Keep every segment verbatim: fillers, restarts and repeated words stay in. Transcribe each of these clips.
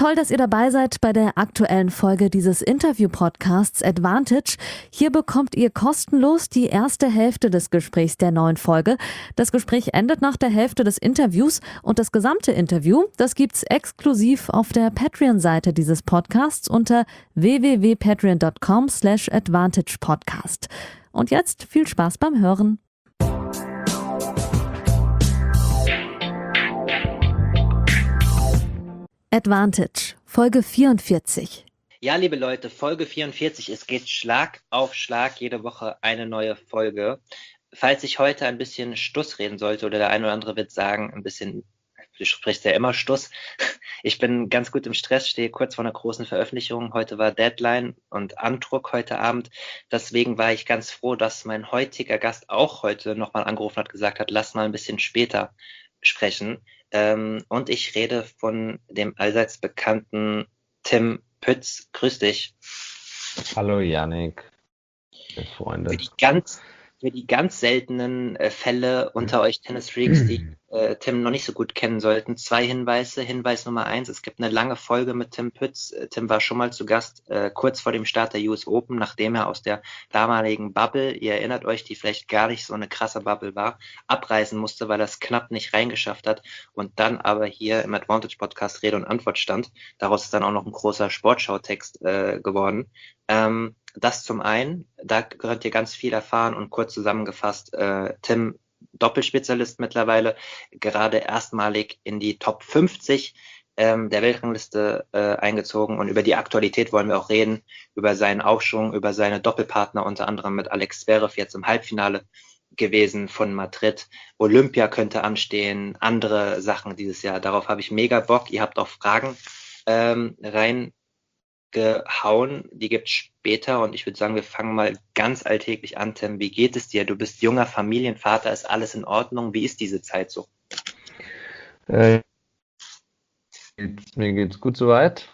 Toll, dass ihr dabei seid bei der aktuellen Folge dieses Interview-Podcasts Advantage. Hier bekommt ihr kostenlos die erste Hälfte des Gesprächs der neuen Folge. Das Gespräch endet nach der Hälfte des Interviews und das gesamte Interview, das gibt's exklusiv auf der Patreon-Seite dieses Podcasts unter w w w punkt patreon punkt com slash advantage podcast. Und jetzt viel Spaß beim Hören. Advantage, Folge vierundvierzig. Ja, liebe Leute, Folge vierundvierzig. Es geht Schlag auf Schlag, jede Woche eine neue Folge. Falls ich heute ein bisschen Stuss reden sollte oder der eine oder andere wird sagen, ein bisschen, du sprichst ja immer Stuss. Ich bin ganz gut im Stress, stehe kurz vor einer großen Veröffentlichung. Heute war Deadline und Andruck heute Abend. Deswegen war ich ganz froh, dass mein heutiger Gast auch heute nochmal angerufen hat, gesagt hat, lass mal ein bisschen später sprechen. Ähm, und ich rede von dem allseits bekannten Tim Pütz. Grüß dich. Hallo Yannick, Freunde. Für die ganz, für die ganz seltenen äh, Fälle unter euch Tennis-Freaks, die äh, Tim noch nicht so gut kennen sollten, zwei Hinweise. Hinweis Nummer eins, es gibt eine lange Folge mit Tim Pütz. Äh, Tim war schon mal zu Gast, äh, kurz vor dem Start der U S Open, nachdem er aus der damaligen Bubble, ihr erinnert euch, die vielleicht gar nicht so eine krasse Bubble war, abreisen musste, weil er es knapp nicht reingeschafft hat und dann aber hier im Advantage-Podcast Rede und Antwort stand. Daraus ist dann auch noch ein großer Sportschau-Text äh, geworden. Ähm, das zum einen, da könnt ihr ganz viel erfahren und kurz zusammengefasst, äh, Tim, Doppelspezialist mittlerweile, gerade erstmalig in die Top fünfzig ähm, der Weltrangliste äh, eingezogen und über die Aktualität wollen wir auch reden, über seinen Aufschwung, über seine Doppelpartner, unter anderem mit Alex Zverev jetzt im Halbfinale gewesen von Madrid. Olympia könnte anstehen, andere Sachen dieses Jahr, darauf habe ich mega Bock. Ihr habt auch Fragen ähm, rein gehauen, die gibt's später und ich würde sagen, wir fangen mal ganz alltäglich an. Tim, wie geht es dir? Du bist junger Familienvater, ist alles in Ordnung? Wie ist diese Zeit so? Äh, mir geht's gut soweit.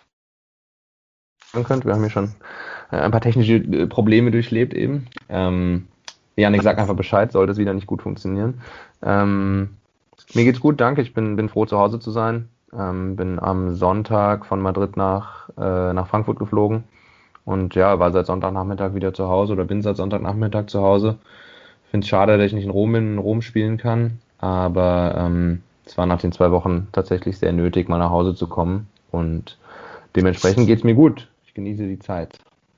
Man könnte, wir haben hier schon äh, ein paar technische äh, Probleme durchlebt eben. Ähm, Janik sagt einfach Bescheid, sollte es wieder nicht gut funktionieren. Ähm, mir geht's gut, danke. Ich bin, bin froh, zu Hause zu sein. Ähm, bin am Sonntag von Madrid nach, äh, nach Frankfurt geflogen und ja, war seit Sonntagnachmittag wieder zu Hause oder bin seit Sonntagnachmittag zu Hause. Finde es schade, dass ich nicht in Rom bin, in Rom spielen kann, aber ähm, es war nach den zwei Wochen tatsächlich sehr nötig, mal nach Hause zu kommen und dementsprechend geht's mir gut. Ich genieße die Zeit.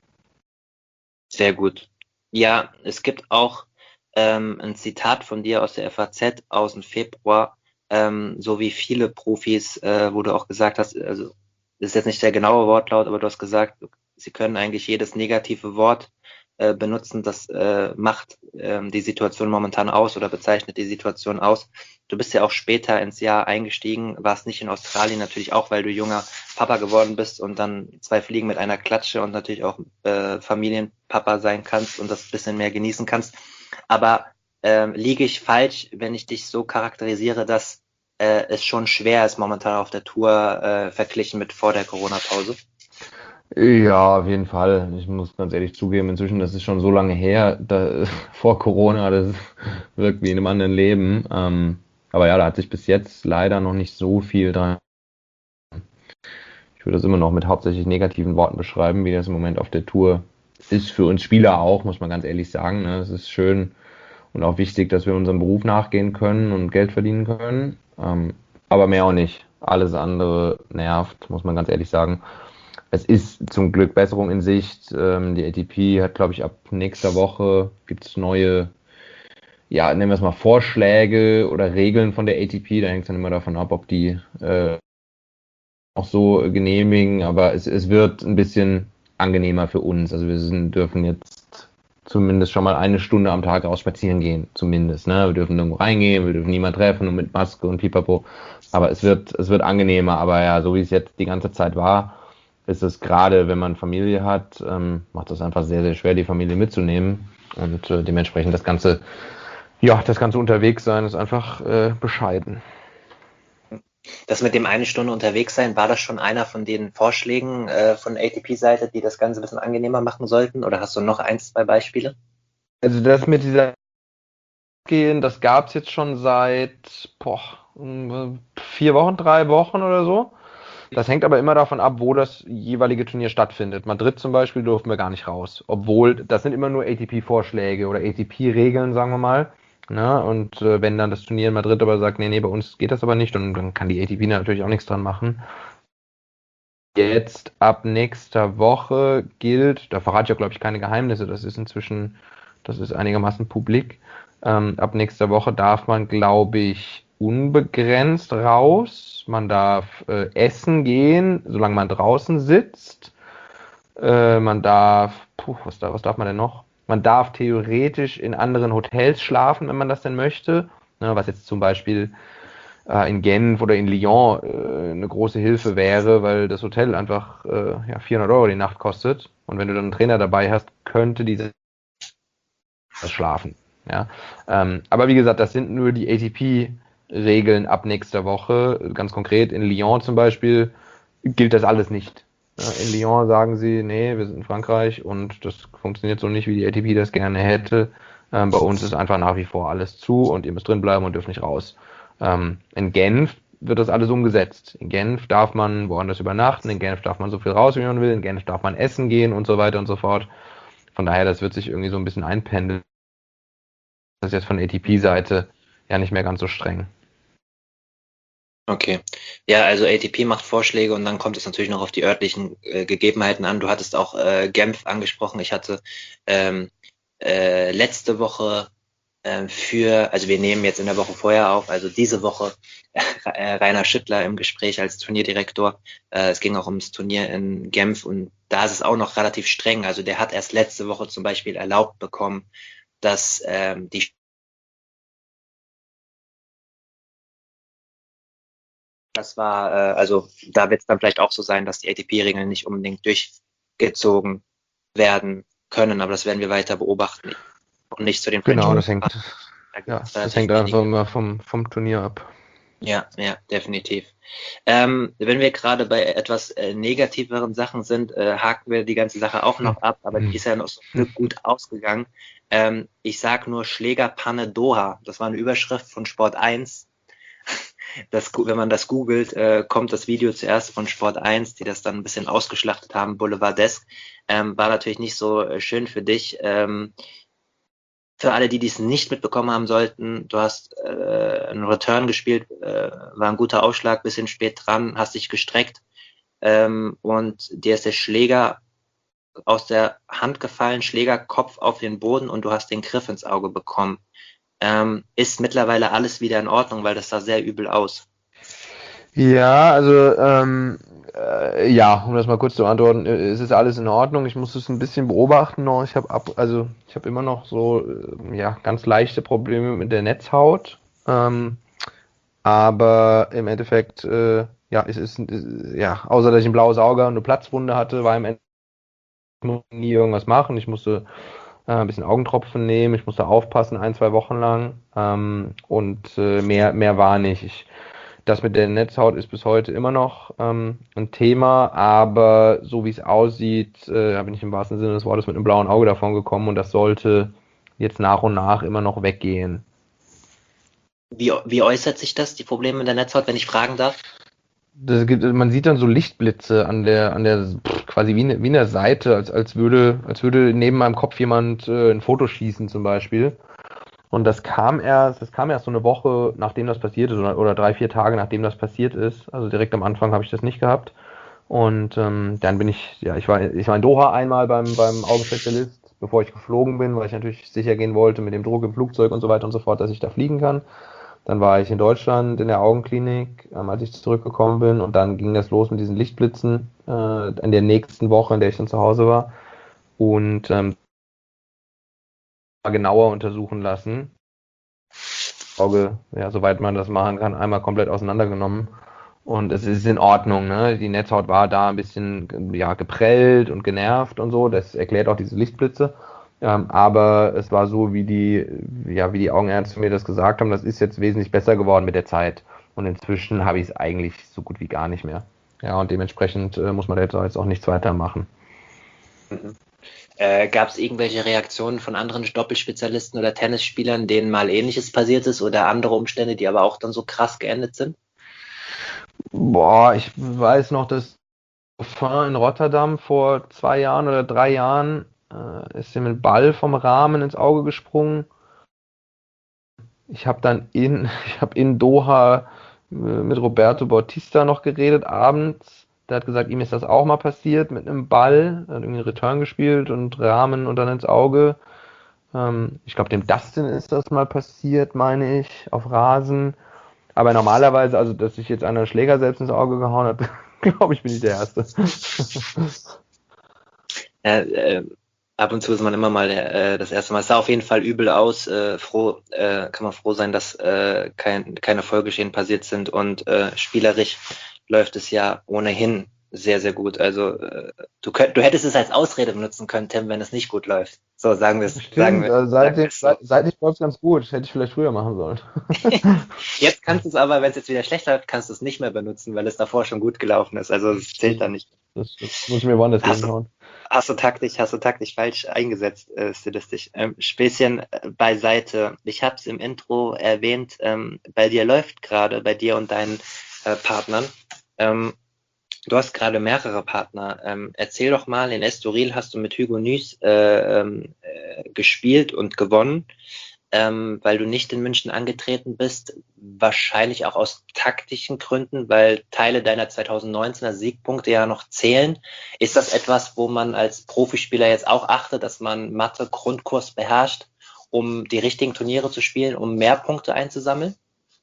Sehr gut. Ja, es gibt auch ähm, ein Zitat von dir aus der F A Z aus dem Februar, Ähm, so wie viele Profis, äh, wo du auch gesagt hast, also das ist jetzt nicht der genaue Wortlaut, aber du hast gesagt, sie können eigentlich jedes negative Wort äh, benutzen, das äh, macht ähm, die Situation momentan aus oder bezeichnet die Situation aus. Du bist ja auch später ins Jahr eingestiegen, warst nicht in Australien, natürlich auch, weil du junger Papa geworden bist und dann zwei Fliegen mit einer Klatsche und natürlich auch äh, Familienpapa sein kannst und das ein bisschen mehr genießen kannst. Aber ähm, liege ich falsch, wenn ich dich so charakterisiere, dass äh, es schon schwer ist momentan auf der Tour äh, verglichen mit vor der Corona-Pause? Ja, auf jeden Fall. Ich muss ganz ehrlich zugeben, inzwischen, das ist schon so lange her, da, vor Corona, das wirkt wie in einem anderen Leben. Ähm, aber ja, da hat sich bis jetzt leider noch nicht so viel dran. Ich würde das immer noch mit hauptsächlich negativen Worten beschreiben, wie das im Moment auf der Tour ist. Für uns Spieler auch, muss man ganz ehrlich sagen. Ne? Es ist schön und auch wichtig, dass wir unserem Beruf nachgehen können und Geld verdienen können. Ähm, aber mehr auch nicht. Alles andere nervt, muss man ganz ehrlich sagen. Es ist zum Glück Besserung in Sicht. Ähm, die A T P hat, glaube ich, ab nächster Woche gibt's neue, ja, nennen wir es mal Vorschläge oder Regeln von der A T P. Da hängt es dann immer davon ab, ob die äh, auch so genehmigen. Aber es, es wird ein bisschen angenehmer für uns. Also wir sind, dürfen jetzt zumindest schon mal eine Stunde am Tag raus spazieren gehen, zumindest. Ne? Wir dürfen irgendwo reingehen, wir dürfen niemanden treffen und mit Maske und Pipapo. Aber es wird, es wird angenehmer. Aber ja, so wie es jetzt die ganze Zeit war, ist es gerade, wenn man Familie hat, ähm, macht es einfach sehr, sehr schwer, die Familie mitzunehmen. Und äh, dementsprechend das ganze, ja, das ganze Unterwegssein ist einfach äh, bescheiden. Das mit dem eine Stunde unterwegs sein, war das schon einer von den Vorschlägen äh, von A T P-Seite, die das Ganze ein bisschen angenehmer machen sollten? Oder hast du noch ein, zwei Beispiele? Also das mit dieser Gehen, das gab es jetzt schon seit boah, vier Wochen, drei Wochen oder so. Das hängt aber immer davon ab, wo das jeweilige Turnier stattfindet. Madrid zum Beispiel durften wir gar nicht raus. Obwohl, das sind immer nur A T P-Vorschläge oder A T P-Regeln, sagen wir mal. Ne? Und äh, wenn dann das Turnier in Madrid aber sagt, nee, nee, bei uns geht das aber nicht, und dann kann die A T P natürlich auch nichts dran machen. Jetzt ab nächster Woche gilt, da verrate ich auch, glaube ich, keine Geheimnisse, das ist inzwischen, das ist einigermaßen publik. Ähm, ab nächster Woche darf man, glaube ich, unbegrenzt raus. Man darf äh, essen gehen, solange man draußen sitzt. Äh, man darf, puh, was, da, was darf man denn noch? Man darf theoretisch in anderen Hotels schlafen, wenn man das denn möchte. Ne, was jetzt zum Beispiel äh, in Genf oder in Lyon äh, eine große Hilfe wäre, weil das Hotel einfach äh, ja, vierhundert Euro die Nacht kostet. Und wenn du dann einen Trainer dabei hast, könnte dieser schlafen. Ja? Ähm, aber wie gesagt, das sind nur die A T P-Regeln ab nächster Woche. Ganz konkret in Lyon zum Beispiel gilt das alles nicht. Ja, in Lyon sagen sie, nee, wir sind in Frankreich und das funktioniert so nicht, wie die A T P das gerne hätte. Ähm, bei uns ist einfach nach wie vor alles zu und ihr müsst drin bleiben und dürft nicht raus. Ähm, in Genf wird das alles umgesetzt. In Genf darf man woanders übernachten, in Genf darf man so viel raus, wie man will, in Genf darf man essen gehen und so weiter und so fort. Von daher, das wird sich irgendwie so ein bisschen einpendeln. Das ist jetzt von A T P-Seite ja nicht mehr ganz so streng. Okay. Ja, also A T P macht Vorschläge und dann kommt es natürlich noch auf die örtlichen äh, Gegebenheiten an. Du hattest auch äh, Genf angesprochen. Ich hatte ähm, äh, letzte Woche äh, für, also wir nehmen jetzt in der Woche vorher auf, also diese Woche äh, Rainer Schüttler im Gespräch als Turnierdirektor. Äh, es ging auch ums Turnier in Genf und da ist es auch noch relativ streng. Also der hat erst letzte Woche zum Beispiel erlaubt bekommen, dass ähm, die Das war, äh, also da wird es dann vielleicht auch so sein, dass die A T P-Regeln nicht unbedingt durchgezogen werden können, aber das werden wir weiter beobachten und nicht zu den Genau, French das hängt, Open. Da ja, gibt's das relativ hängt einfach wenige. immer vom, vom Turnier ab. Ja, ja, definitiv. Ähm, wenn wir gerade bei etwas äh, negativeren Sachen sind, äh, haken wir die ganze Sache auch noch ab, aber die ist ja noch so gut ausgegangen. Ähm, ich sag nur Schlägerpanne Doha. Das war eine Überschrift von Sport eins. Das, wenn man das googelt, äh, kommt das Video zuerst von Sport eins, die das dann ein bisschen ausgeschlachtet haben, Boulevardesk. Ähm, war natürlich nicht so äh, schön für dich. Ähm, für alle, die dies nicht mitbekommen haben sollten, du hast äh, einen Return gespielt, äh, war ein guter Aufschlag, bisschen spät dran, hast dich gestreckt ähm, und dir ist der Schläger aus der Hand gefallen, Schlägerkopf auf den Boden und du hast den Griff ins Auge bekommen. Ähm, ist mittlerweile alles wieder in Ordnung, weil das sah sehr übel aus. Ja, also ähm, äh, ja, um das mal kurz zu antworten, äh, es ist alles in Ordnung. Ich muss es ein bisschen beobachten noch. Ich habe ab, also ich habe immer noch so äh, ja ganz leichte Probleme mit der Netzhaut, ähm, aber im Endeffekt äh, ja, es ist äh, ja, außer dass ich ein blaues Auge und eine Platzwunde hatte, war im Endeffekt nie irgendwas machen. Ich musste äh, ein bisschen Augentropfen nehmen, ich musste aufpassen ein, zwei Wochen lang ähm, und äh, mehr mehr war nicht. Ich, Das mit der Netzhaut ist bis heute immer noch ähm, ein Thema, aber so wie es aussieht, äh, da bin ich im wahrsten Sinne des Wortes mit einem blauen Auge davon gekommen und das sollte jetzt nach und nach immer noch weggehen. Wie, wie äußert sich das, die Probleme mit der Netzhaut, wenn ich fragen darf? Das gibt, man sieht dann so Lichtblitze an der, an der pff, quasi wie, ne, wie in der Seite, als, als würde, als würde neben meinem Kopf jemand äh, ein Foto schießen zum Beispiel. Und das kam erst, das kam erst so eine Woche, nachdem das passiert ist, oder, oder drei, vier Tage, nachdem das passiert ist. Also direkt am Anfang habe ich das nicht gehabt. Und ähm, dann bin ich, ja, ich war, ich war in Doha einmal beim, beim Augenspezialist, bevor ich geflogen bin, weil ich natürlich sicher gehen wollte mit dem Druck im Flugzeug und so weiter und so fort, dass ich da fliegen kann. Dann war ich in Deutschland in der Augenklinik, ähm, als ich zurückgekommen bin. Und dann ging das los mit diesen Lichtblitzen äh, in der nächsten Woche, in der ich dann zu Hause war. Und ähm, genauer untersuchen lassen. Auge, ja, soweit man das machen kann, einmal komplett auseinandergenommen. Und es ist in Ordnung, ne? Die Netzhaut war da ein bisschen ja, geprellt und genervt und so. Das erklärt auch diese Lichtblitze. Ähm, aber es war so, wie die, ja, wie die Augenärzte mir das gesagt haben, das ist jetzt wesentlich besser geworden mit der Zeit. Und inzwischen habe ich es eigentlich so gut wie gar nicht mehr. Ja, und dementsprechend äh, muss man jetzt auch nichts weiter machen. Mhm. Äh, Gab es irgendwelche Reaktionen von anderen Doppelspezialisten oder Tennisspielern, denen mal Ähnliches passiert ist oder andere Umstände, die aber auch dann so krass geendet sind? Boah, ich weiß noch, dass Dauphin in Rotterdam vor zwei Jahren oder drei Jahren äh, ist ihm ein Ball vom Rahmen ins Auge gesprungen. Ich habe dann in, ich habe in Doha äh, mit Roberto Bautista noch geredet abends. Der hat gesagt, ihm ist das auch mal passiert mit einem Ball. Er hat irgendwie einen Return gespielt und Rahmen und dann ins Auge. Ähm, ich glaube, dem Dustin ist das mal passiert, meine ich, auf Rasen. Aber normalerweise, also dass sich jetzt einer Schläger selbst ins Auge gehauen hat, glaube ich, bin ich der Erste. Äh, äh, ab und zu ist man immer mal äh, das erste Mal. Es sah auf jeden Fall übel aus. Äh, froh, äh, kann man froh sein, dass äh, kein, keine Folgeschäden passiert sind und äh, spielerisch läuft es ja ohnehin sehr, sehr gut. Also äh, du, könnt, du hättest es als Ausrede benutzen können, Tim, wenn es nicht gut läuft. So, sagen wir es. Sagen Stimmt, wir, äh, sagen wir seitdem, es so. seit, seitdem läuft es ganz gut. Hätte ich vielleicht früher machen sollen. Jetzt kannst du es aber, wenn es jetzt wieder schlecht läuft, kannst du es nicht mehr benutzen, weil es davor schon gut gelaufen ist. Also es zählt dann nicht. Das, das muss ich mir woanders Hast du, gegenhauen. hast du taktisch, hast du taktisch falsch eingesetzt, äh, stilistisch. Ähm, Späßchen äh, beiseite. Ich habe es im Intro erwähnt, ähm, bei dir läuft gerade, bei dir und deinen äh, Partnern. Ähm, du hast gerade mehrere Partner. Ähm, erzähl doch mal, in Estoril hast du mit Hugo Nys äh, ähm, äh, gespielt und gewonnen, ähm, weil du nicht in München angetreten bist. Wahrscheinlich auch aus taktischen Gründen, weil Teile deiner zweitausendneunzehner Siegpunkte ja noch zählen. Ist das etwas, wo man als Profispieler jetzt auch achtet, dass man Mathe-Grundkurs beherrscht, um die richtigen Turniere zu spielen, um mehr Punkte einzusammeln?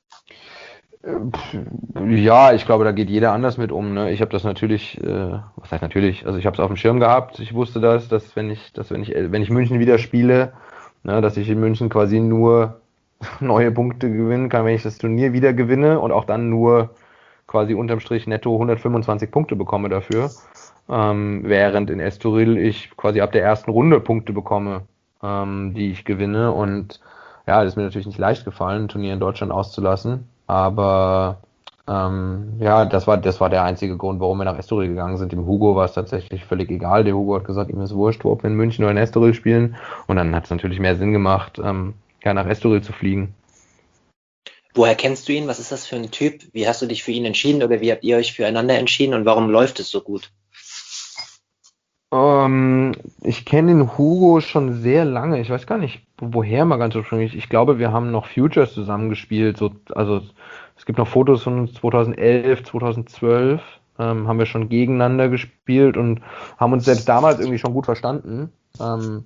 Ja, ich glaube, da geht jeder anders mit um. Ne? Ich habe das natürlich, äh, was heißt natürlich, also ich habe es auf dem Schirm gehabt. Ich wusste das, dass wenn ich, dass wenn ich, wenn ich München wieder spiele, ne, dass ich in München quasi nur neue Punkte gewinnen kann, wenn ich das Turnier wieder gewinne und auch dann nur quasi unterm Strich netto hundertfünfundzwanzig Punkte bekomme dafür. Ähm, während in Estoril ich quasi ab der ersten Runde Punkte bekomme, ähm, die ich gewinne. Und ja, das ist mir natürlich nicht leicht gefallen, ein Turnier in Deutschland auszulassen. Aber ähm, ja, das war, das war der einzige Grund, warum wir nach Estoril gegangen sind. Dem Hugo war es tatsächlich völlig egal. Der Hugo hat gesagt, ihm ist wurscht, ob wir in München oder in Estoril spielen. Und dann hat es natürlich mehr Sinn gemacht, ähm, ja, nach Estoril zu fliegen. Woher kennst du ihn? Was ist das für ein Typ? Wie hast du dich für ihn entschieden oder wie habt ihr euch füreinander entschieden und warum läuft es so gut? Ähm, ich kenne den Hugo schon sehr lange. Ich weiß gar nicht, woher mal ganz ursprünglich. Ich glaube, wir haben noch Futures zusammengespielt. So, also es gibt noch Fotos von uns zweitausendelf, zweitausendzwölf. Ähm, haben wir schon gegeneinander gespielt und haben uns selbst damals irgendwie schon gut verstanden. Ähm,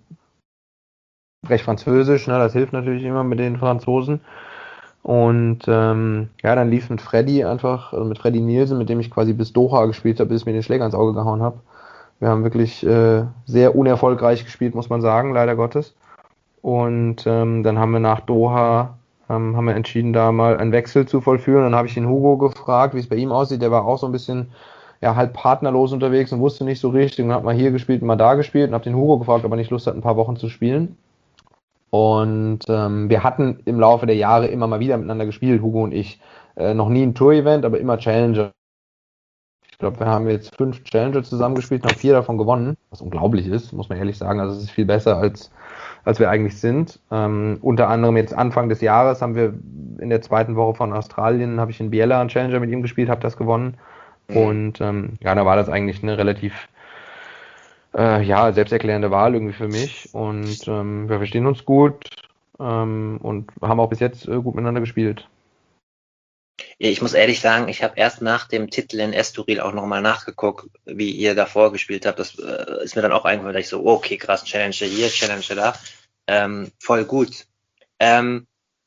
recht Französisch, ne, das hilft natürlich immer mit den Franzosen. Und ähm, ja, dann lief es mit Freddy einfach, also mit Freddy Nielsen, mit dem ich quasi bis Doha gespielt habe, bis ich mir den Schläger ins Auge gehauen habe. Wir haben wirklich äh, sehr unerfolgreich gespielt, muss man sagen, leider Gottes. Und ähm, dann haben wir nach Doha ähm, haben wir entschieden, da mal einen Wechsel zu vollführen. Dann habe ich den Hugo gefragt, wie es bei ihm aussieht. Der war auch so ein bisschen ja, halb partnerlos unterwegs und wusste nicht so richtig. Und hat mal hier gespielt, mal da gespielt und habe den Hugo gefragt, ob er nicht Lust hat, ein paar Wochen zu spielen. Und ähm, wir hatten im Laufe der Jahre immer mal wieder miteinander gespielt, Hugo und ich. Äh, noch nie ein Tour-Event, aber immer Challenger. Ich glaube, wir haben jetzt fünf Challenger zusammengespielt und haben vier davon gewonnen, was unglaublich ist, muss man ehrlich sagen. Also es ist viel besser, als, als wir eigentlich sind. Ähm, unter anderem jetzt Anfang des Jahres haben wir in der zweiten Woche von Australien, habe ich in Biella einen Challenger mit ihm gespielt, habe das gewonnen. Mhm. Und ähm, ja, da war das eigentlich eine relativ äh, ja, selbsterklärende Wahl irgendwie für mich. Und ähm, wir verstehen uns gut ähm, und haben auch bis jetzt äh, gut miteinander gespielt. Ich muss ehrlich sagen, ich habe erst nach dem Titel in Estoril auch nochmal nachgeguckt, wie ihr davor gespielt habt. Das äh, ist mir dann auch eingefallen, da ich so, oh, okay, krass, Challenge hier, Challenge da. Ähm, voll gut. Ähm,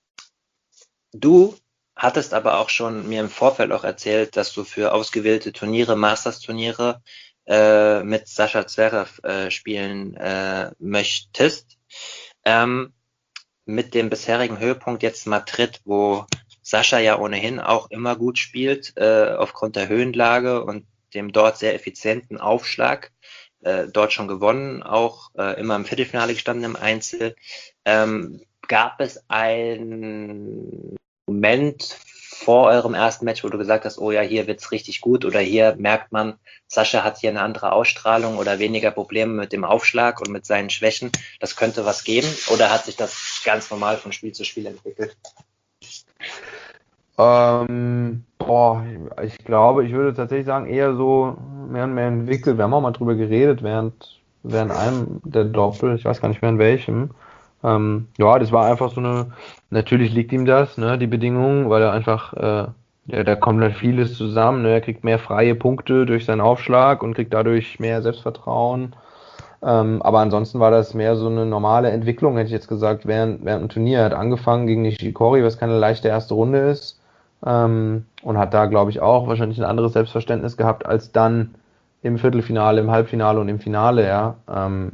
du hattest aber auch schon mir im Vorfeld auch erzählt, dass du für ausgewählte Turniere, Masters-Turniere äh, mit Sascha Zverev äh, spielen äh, möchtest. Ähm, mit dem bisherigen Höhepunkt jetzt Madrid, wo Sascha ja ohnehin auch immer gut spielt, äh, aufgrund der Höhenlage und dem dort sehr effizienten Aufschlag. Äh, dort schon gewonnen, auch äh, immer im Viertelfinale gestanden im Einzel. Ähm, gab es einen Moment vor eurem ersten Match, wo du gesagt hast, oh ja, hier wird's richtig gut oder hier merkt man, Sascha hat hier eine andere Ausstrahlung oder weniger Probleme mit dem Aufschlag und mit seinen Schwächen, das könnte was geben? Oder hat sich das ganz normal von Spiel zu Spiel entwickelt? Ähm, boah, ich glaube, ich würde tatsächlich sagen, eher so mehr und mehr entwickelt. Wir haben auch mal drüber geredet während, während einem der Doppel, ich weiß gar nicht während welchem. Ähm, ja, das war einfach so eine, natürlich liegt ihm das, ne, die Bedingungen, weil er einfach, äh, ja, da kommt halt vieles zusammen, ne, er kriegt mehr freie Punkte durch seinen Aufschlag und kriegt dadurch mehr Selbstvertrauen. Ähm, aber ansonsten war das mehr so eine normale Entwicklung, hätte ich jetzt gesagt, während, während dem Turnier. Er hat angefangen gegen Nishikori, was keine leichte erste Runde ist. Ähm, und hat da, glaube ich, auch wahrscheinlich ein anderes Selbstverständnis gehabt als dann im Viertelfinale, im Halbfinale und im Finale, ja. Ähm,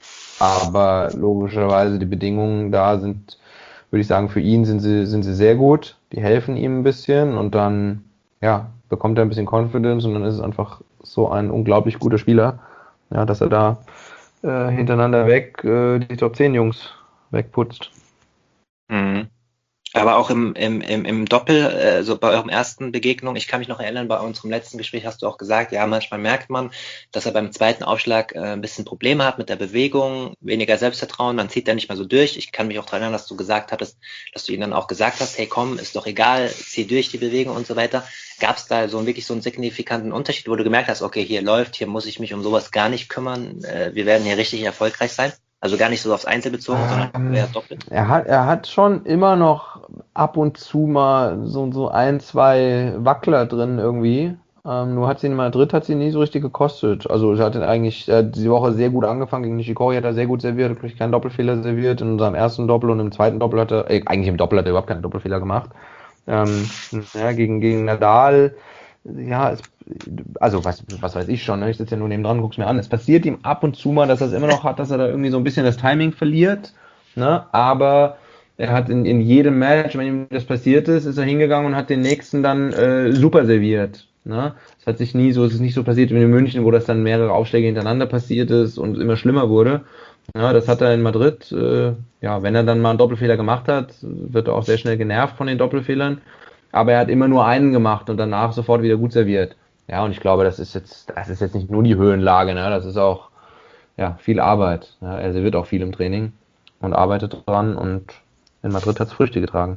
aber logischerweise die Bedingungen da sind, würde ich sagen, für ihn sind sie, sind sie sehr gut. Die helfen ihm ein bisschen und dann, ja, bekommt er ein bisschen Confidence und dann ist es einfach so ein unglaublich guter Spieler, ja, dass er da äh, hintereinander weg äh, die Top zehn Jungs wegputzt. Mhm. Aber auch im, im, im, im Doppel, äh, so bei eurem ersten Begegnung, ich kann mich noch erinnern, bei unserem letzten Gespräch hast du auch gesagt, ja, manchmal merkt man, dass er beim zweiten Aufschlag äh, ein bisschen Probleme hat mit der Bewegung, weniger Selbstvertrauen, dann zieht er nicht mehr so durch. Ich kann mich auch daran erinnern, dass du gesagt hattest, dass du ihm dann auch gesagt hast, hey komm, ist doch egal, zieh durch die Bewegung und so weiter. Gab es da so einen, wirklich so einen signifikanten Unterschied, wo du gemerkt hast, okay, hier läuft, hier muss ich mich um sowas gar nicht kümmern, äh, wir werden hier richtig erfolgreich sein? Also gar nicht so aufs Einzel bezogen, sondern Ähm, eher doppelt. er hat, er hat schon immer noch ab und zu mal so, so ein, zwei Wackler drin irgendwie. Ähm, nur hat sie in Madrid hat sie nie so richtig gekostet. Also sie hat eigentlich äh, diese Woche sehr gut angefangen gegen Nishikori, hat er sehr gut serviert, hat glaube ich keinen Doppelfehler serviert in unserem ersten Doppel und im zweiten Doppel hat er, äh, eigentlich im Doppel hat er überhaupt keinen Doppelfehler gemacht. Ähm, ja, gegen, gegen Nadal, ja, es, also was, was weiß ich schon, ne? Ich sitze ja nur neben dran, guck's mir an. Es passiert ihm ab und zu mal, dass er es immer noch hat, dass er da irgendwie so ein bisschen das Timing verliert, ne? Aber er hat in, in jedem Match, wenn ihm das passiert ist, ist er hingegangen und hat den nächsten dann äh, super serviert. Ne? Es hat sich nie so, es ist nicht so passiert wie in München, wo das dann mehrere Aufschläge hintereinander passiert ist und immer schlimmer wurde. Ja, das hat er in Madrid. Äh, ja, wenn er dann mal einen Doppelfehler gemacht hat, wird er auch sehr schnell genervt von den Doppelfehlern. Aber er hat immer nur einen gemacht und danach sofort wieder gut serviert. Ja, und ich glaube, das ist jetzt, das ist jetzt nicht nur die Höhenlage, ne? Das ist auch ja, viel Arbeit. Ja, er serviert auch viel im Training und arbeitet dran und in Madrid hat es Früchte getragen.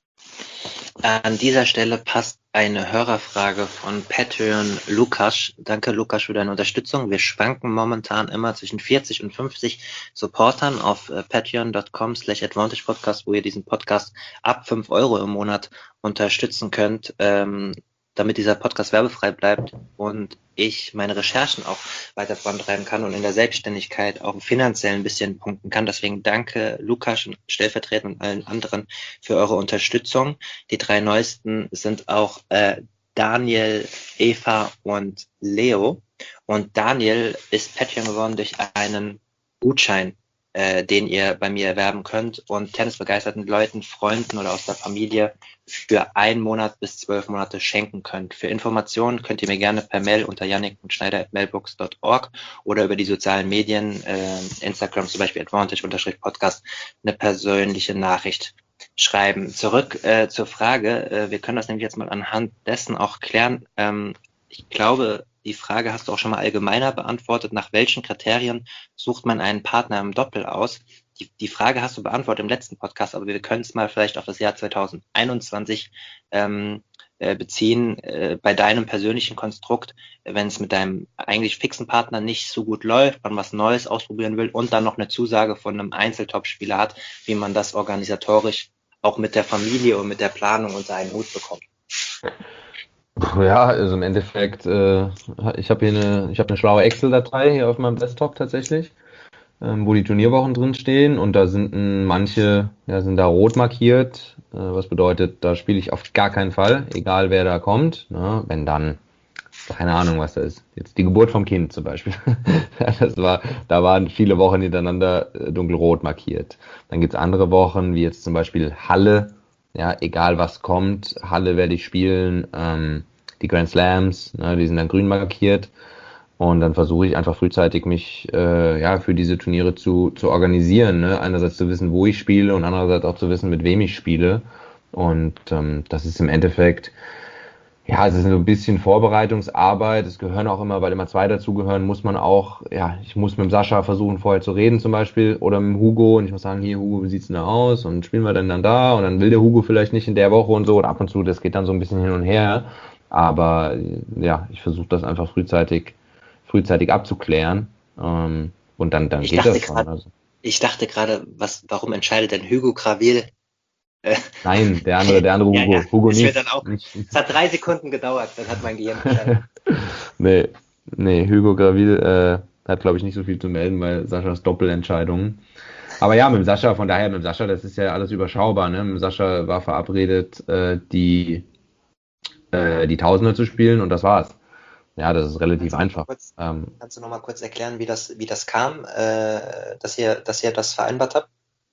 An dieser Stelle passt eine Hörerfrage von Patreon Lukas. Danke Lukas für deine Unterstützung. Wir schwanken momentan immer zwischen vierzig und fünfzig Supportern auf patreon.com slash advantage podcast, wo ihr diesen Podcast ab fünf Euro im Monat unterstützen könnt, ähm, damit dieser Podcast werbefrei bleibt und ich meine Recherchen auch weiter vorantreiben kann und in der Selbstständigkeit auch finanziell ein bisschen punkten kann. Deswegen danke Lukas und stellvertretend und allen anderen für eure Unterstützung. Die drei neuesten sind auch äh, Daniel, Eva und Leo. Und Daniel ist Patreon geworden durch einen Gutschein, äh, den ihr bei mir erwerben könnt und tennisbegeisterten Leuten, Freunden oder aus der Familie für einen Monat bis zwölf Monate schenken könnt. Für Informationen könnt ihr mir gerne per Mail unter yannick punkt schneider at mailbooks punkt org oder über die sozialen Medien, äh, Instagram zum Beispiel advantage-podcast, eine persönliche Nachricht schreiben. Zurück äh, zur Frage, äh, wir können das nämlich jetzt mal anhand dessen auch klären. Ähm, ich glaube, die Frage hast du auch schon mal allgemeiner beantwortet. Nach welchen Kriterien sucht man einen Partner im Doppel aus? Die, die Frage hast du beantwortet im letzten Podcast, aber wir können es mal vielleicht auf das Jahr zwanzig einundzwanzig ähm, äh, beziehen. Äh, bei deinem persönlichen Konstrukt, wenn es mit deinem eigentlich fixen Partner nicht so gut läuft, man was Neues ausprobieren will und dann noch eine Zusage von einem Einzeltop-Spieler hat, wie man das organisatorisch auch mit der Familie und mit der Planung unter einen Hut bekommt. Ja, also im Endeffekt, äh, ich habe hier eine, ich habe eine schlaue Excel-Datei hier auf meinem Desktop tatsächlich, ähm, wo die Turnierwochen drin stehen und da sind n, manche, ja, sind da rot markiert, äh, was bedeutet, da spiele ich auf gar keinen Fall, egal wer da kommt, ne? Wenn dann, keine Ahnung, was da ist. Jetzt die Geburt vom Kind zum Beispiel. Das war, da waren viele Wochen hintereinander äh, dunkelrot markiert. Dann gibt's andere Wochen, wie jetzt zum Beispiel Halle. Ja, egal was kommt, Halle werde ich spielen, ähm, die Grand Slams, ne, die sind dann grün markiert und dann versuche ich einfach frühzeitig mich äh, ja für diese Turniere zu, zu organisieren, ne? Einerseits zu wissen, wo ich spiele und andererseits auch zu wissen, mit wem ich spiele und ähm, das ist im Endeffekt Ja, es ist so ein bisschen Vorbereitungsarbeit. Es gehören auch immer, weil immer zwei dazugehören, muss man auch, ja, ich muss mit dem Sascha versuchen, vorher zu reden zum Beispiel oder mit dem Hugo und ich muss sagen, hier, Hugo, wie sieht's denn da aus? Und spielen wir denn dann da? Und dann will der Hugo vielleicht nicht in der Woche und so. Und ab und zu, das geht dann so ein bisschen hin und her. Aber ja, ich versuche das einfach frühzeitig, frühzeitig abzuklären. Ähm, und dann, dann Ich geht dachte das schon. gerade, Also, ich dachte gerade, was, warum entscheidet denn Hugo Gravil? Äh, nein, der andere, der andere ja, ja, Hugo. Hugo ist mir nicht. dann auch. nicht. Es hat drei Sekunden gedauert, dann hat mein Gehirn entscheidet. Nee, nee, Hugo Gravil äh, hat, glaube ich, nicht so viel zu melden, weil Saschas Doppelentscheidungen. Aber ja, mit dem Sascha, von daher mit dem Sascha, das ist ja alles überschaubar. Ne? Mit dem Sascha war verabredet, äh, die, äh, die Tausender zu spielen und das war's. Ja, das ist relativ Kannst du noch mal einfach. kurz, Ähm, kannst du noch mal kurz erklären, wie das, wie das kam, äh, dass ihr, dass ihr das vereinbart habt?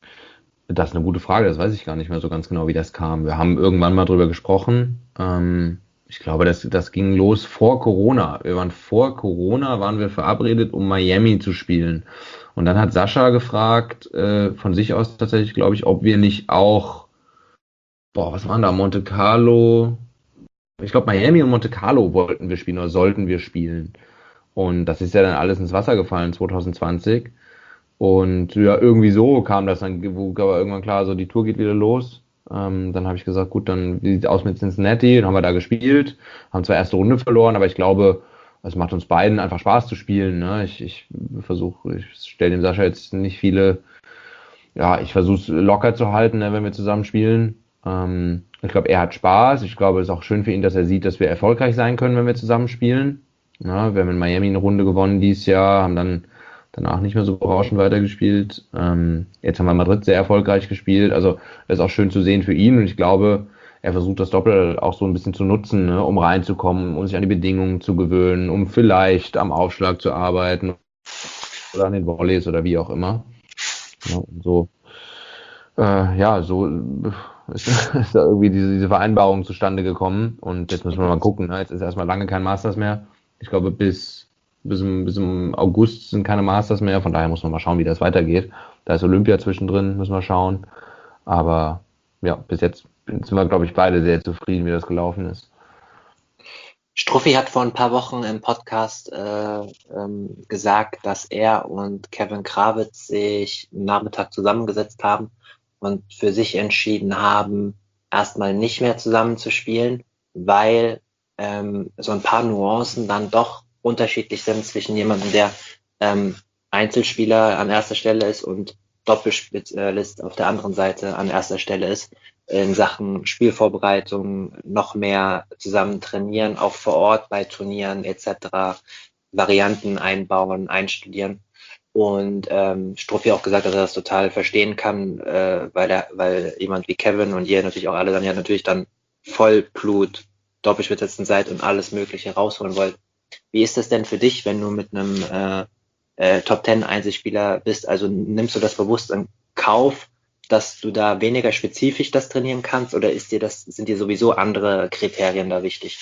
Das ist eine gute Frage, das weiß ich gar nicht mehr so ganz genau, wie das kam. Wir haben irgendwann mal drüber gesprochen. Ähm, ich glaube, das, das ging los vor Corona. Wir waren vor Corona, waren wir verabredet, um Miami zu spielen. Und dann hat Sascha gefragt, äh, von sich aus tatsächlich, glaube ich, ob wir nicht auch, boah, was waren da, Monte Carlo, ich glaube, Miami und Monte Carlo wollten wir spielen oder sollten wir spielen. Und das ist ja dann alles ins Wasser gefallen zwanzig zwanzig. Und ja, irgendwie so kam das dann, wo war irgendwann klar, so die Tour geht wieder los. Ähm, dann habe ich gesagt, gut, dann wie sieht's aus mit Cincinnati? Dann haben wir da gespielt, haben zwar erste Runde verloren, aber ich glaube, es macht uns beiden einfach Spaß zu spielen. Ne? Ich, ich versuche, ich stelle dem Sascha jetzt nicht viele, ja, ich versuche es locker zu halten, ne, wenn wir zusammen spielen. Ähm, ich glaube, er hat Spaß. Ich glaube, es ist auch schön für ihn, dass er sieht, dass wir erfolgreich sein können, wenn wir zusammen spielen. Ja, wir haben in Miami eine Runde gewonnen dieses Jahr, haben dann danach nicht mehr so berauschend weitergespielt. Ähm, jetzt haben wir Madrid sehr erfolgreich gespielt. Also das ist auch schön zu sehen für ihn. Und ich glaube, er versucht das Doppel auch so ein bisschen zu nutzen, ne, um reinzukommen, um sich an die Bedingungen zu gewöhnen, um vielleicht am Aufschlag zu arbeiten oder an den Volleys oder wie auch immer. Ja, und so, äh, ja, so ist, ist da irgendwie diese, diese Vereinbarung zustande gekommen. Und jetzt müssen wir mal gucken. Ne? Jetzt ist erstmal lange kein Masters mehr. Ich glaube, bis Bis im, bis im August sind keine Masters mehr, von daher muss man mal schauen, wie das weitergeht. Da ist Olympia zwischendrin, müssen wir schauen. Aber ja, bis jetzt sind wir, glaube ich, beide sehr zufrieden, wie das gelaufen ist. Struffi hat vor ein paar Wochen im Podcast äh, ähm, gesagt, dass er und Kevin Krawitz sich am Nachmittag zusammengesetzt haben und für sich entschieden haben, erstmal nicht mehr zusammen zu spielen, weil ähm, so ein paar Nuancen dann doch unterschiedlich sind zwischen jemandem, der ähm, Einzelspieler an erster Stelle ist und Doppelspezialist auf der anderen Seite an erster Stelle ist, in Sachen Spielvorbereitung noch mehr zusammen trainieren, auch vor Ort bei Turnieren et cetera, Varianten einbauen, einstudieren. Und ähm, Struffi auch gesagt, dass er das total verstehen kann, äh, weil er, weil jemand wie Kevin und ihr natürlich auch alle dann ja natürlich dann Vollblut Doppelspitzen seid und alles Mögliche rausholen wollt. Wie ist das denn für dich, wenn du mit einem äh, äh, Top Ten Einzelspieler bist? Also nimmst du das bewusst in Kauf, dass du da weniger spezifisch das trainieren kannst, oder ist dir das, sind dir sowieso andere Kriterien da wichtig?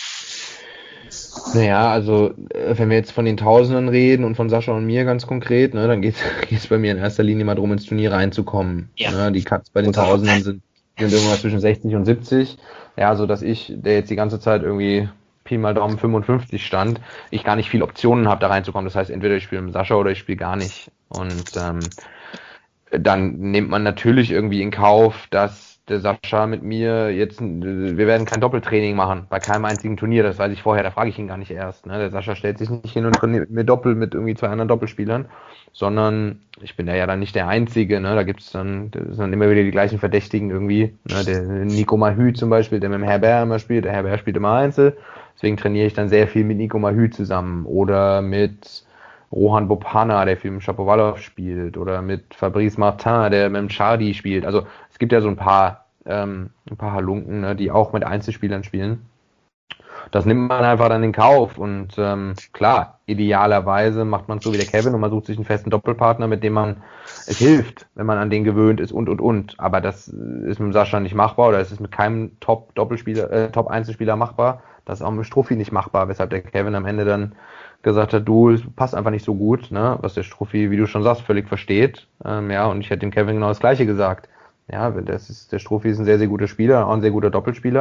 Naja, also äh, wenn wir jetzt von den Tausenden reden und von Sascha und mir ganz konkret, ne, dann geht es bei mir in erster Linie mal darum, ins Turnier reinzukommen. Ja. Ne, die Cuts bei den Total. Tausenden sind, sind irgendwas zwischen sechzig und siebzig. Ja, so dass ich, der jetzt die ganze Zeit irgendwie Pi mal Daumen fünfundfünfzig stand, ich gar nicht viele Optionen habe, da reinzukommen. Das heißt, entweder ich spiele mit Sascha oder ich spiele gar nicht. Und ähm, dann nimmt man natürlich irgendwie in Kauf, dass der Sascha mit mir jetzt, wir werden kein Doppeltraining machen, bei keinem einzigen Turnier, das weiß ich vorher, da frage ich ihn gar nicht erst. Ne? Der Sascha stellt sich nicht hin und trainiert mit mir Doppel mit irgendwie zwei anderen Doppelspielern, sondern ich bin da ja dann nicht der Einzige, ne? Da gibt's dann, das sind dann immer wieder die gleichen Verdächtigen irgendwie, ne? Der Nico Mahü zum Beispiel, der mit dem Herbert immer spielt, der Herbert spielt immer Einzel, deswegen trainiere ich dann sehr viel mit Nico Mahü zusammen oder mit Rohan Bopana, der viel mit Shapovalov spielt, oder mit Fabrice Martin, der mit dem Chardy spielt. Also es gibt ja so ein paar, ähm, ein paar Halunken, ne, die auch mit Einzelspielern spielen. Das nimmt man einfach dann in Kauf und ähm, klar, idealerweise macht man es so wie der Kevin und man sucht sich einen festen Doppelpartner, mit dem man es hilft, wenn man an den gewöhnt ist und und und. Aber das ist mit Sascha nicht machbar oder es ist mit keinem Top-Doppelspieler, äh, Top-Einzelspieler machbar. Das ist auch mit Struffi nicht machbar, weshalb der Kevin am Ende dann gesagt hat, du, es passt einfach nicht so gut, ne, was der Struffi, wie du schon sagst, völlig versteht. Ähm, ja, und ich hätte dem Kevin genau das Gleiche gesagt. Ja, das ist, der Struffi ist ein sehr, sehr guter Spieler, auch ein sehr guter Doppelspieler,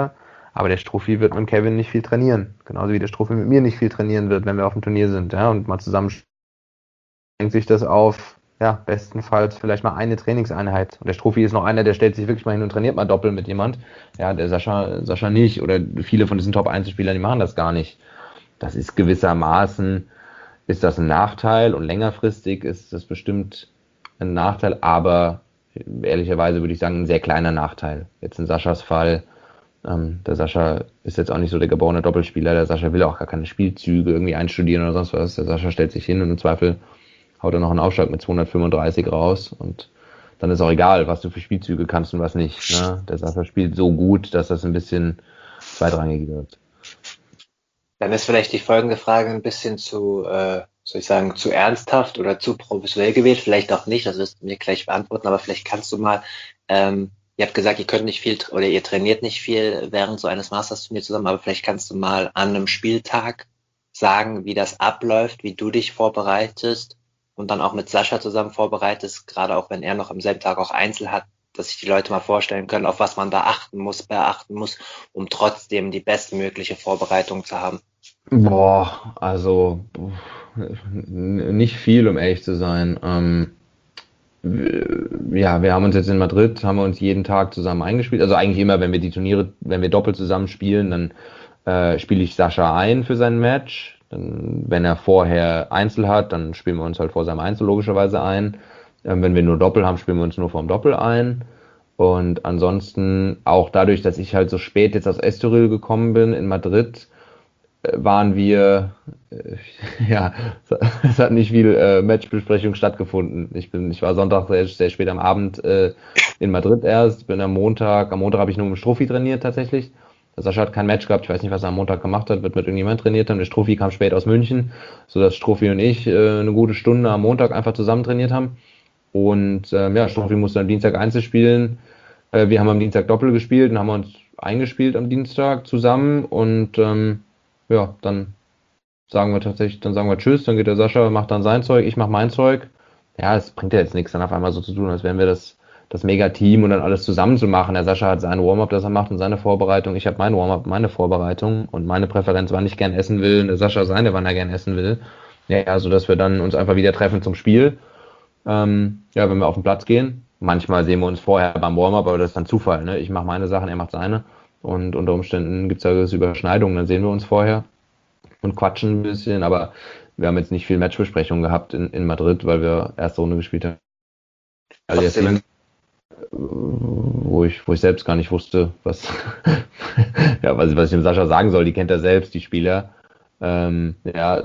Aber der Struffi wird mit Kevin nicht viel trainieren. Genauso wie der Struffi mit mir nicht viel trainieren wird, wenn wir auf dem Turnier sind. Ja, und mal zusammen denkt sich das auf, ja, bestenfalls vielleicht mal eine Trainingseinheit. Und der Struffi ist noch einer, der stellt sich wirklich mal hin und trainiert mal doppelt mit jemand. Ja, der Sascha, Sascha nicht. Oder viele von diesen Top-Einzelspielern, die machen das gar nicht. Das ist gewissermaßen, ist das ein Nachteil und längerfristig ist das bestimmt ein Nachteil, aber ehrlicherweise würde ich sagen, ein sehr kleiner Nachteil. Jetzt in Saschas Fall, ähm, der Sascha ist jetzt auch nicht so der geborene Doppelspieler, der Sascha will auch gar keine Spielzüge irgendwie einstudieren oder sonst was. Der Sascha stellt sich hin und im Zweifel haut er noch einen Aufschlag mit zweihundertfünfunddreißig raus und dann ist auch egal, was du für Spielzüge kannst und was nicht. Ne? Der Sascha spielt so gut, dass das ein bisschen zweitrangig wird. Dann ist vielleicht die folgende Frage ein bisschen zu, äh, soll ich sagen, zu ernsthaft oder zu professionell gewählt. Vielleicht auch nicht, das wirst du mir gleich beantworten, aber vielleicht kannst du mal, ähm, ihr habt gesagt, ihr könnt nicht viel oder ihr trainiert nicht viel während so eines Masters-Turniers zusammen, aber vielleicht kannst du mal an einem Spieltag sagen, wie das abläuft, wie du dich vorbereitest und dann auch mit Sascha zusammen vorbereitest, gerade auch wenn er noch am selben Tag auch Einzel hat, dass sich die Leute mal vorstellen können, auf was man da achten muss, beachten muss, um trotzdem die bestmögliche Vorbereitung zu haben. Boah, also nicht viel, um ehrlich zu sein. Ähm, ja, wir haben uns jetzt in Madrid, haben wir uns jeden Tag zusammen eingespielt. Also eigentlich immer, wenn wir die Turniere, wenn wir doppelt zusammen spielen, dann äh, spiele ich Sascha ein für sein Match. Dann, wenn er vorher Einzel hat, dann spielen wir uns halt vor seinem Einzel logischerweise ein. Ähm, wenn wir nur Doppel haben, spielen wir uns nur vorm Doppel ein. Und ansonsten auch dadurch, dass ich halt so spät jetzt aus Estoril gekommen bin in Madrid, waren wir, äh, ja, es hat nicht viel äh, Matchbesprechung stattgefunden. Ich bin, ich war Sonntag sehr, sehr spät am Abend äh, in Madrid erst, bin am Montag, am Montag habe ich nur mit dem Struffi trainiert tatsächlich. Der Sascha hat kein Match gehabt, ich weiß nicht, was er am Montag gemacht hat, wird mit irgendjemand trainiert haben. Der Struffi kam spät aus München, sodass Struffi und ich äh, eine gute Stunde am Montag einfach zusammen trainiert haben. Und ähm, ja, Struffi musste am Dienstag Einzel spielen. Äh, wir haben am Dienstag Doppel gespielt und haben uns eingespielt am Dienstag zusammen und ähm, ja, dann sagen wir tatsächlich, dann sagen wir Tschüss, dann geht der Sascha, macht dann sein Zeug, ich mach mein Zeug. Ja, es bringt ja jetzt nichts, dann auf einmal so zu tun, als wären wir das, das Mega-Team und dann alles zusammen zu machen. Der Sascha hat seine Warm-Up, das er macht und seine Vorbereitung. Ich habe mein Warm-Up, meine Vorbereitung und meine Präferenz, wann ich gern essen will und der Sascha seine, wann er gern essen will. Ja, ja, so dass wir dann uns einfach wieder treffen zum Spiel. Ähm, ja, wenn wir auf den Platz gehen. Manchmal sehen wir uns vorher beim Warm-Up, aber das ist dann Zufall. Ne? Ich mache meine Sachen, er macht seine. Und unter Umständen gibt es ja das Überschneidungen, dann sehen wir uns vorher und quatschen ein bisschen, aber wir haben jetzt nicht viel Matchbesprechung gehabt in, in Madrid, weil wir erste Runde gespielt haben. Also jetzt, wo ich, wo ich selbst gar nicht wusste, was, ja, was, was ich dem Sascha sagen soll, die kennt er selbst, die Spieler. Ähm, ja,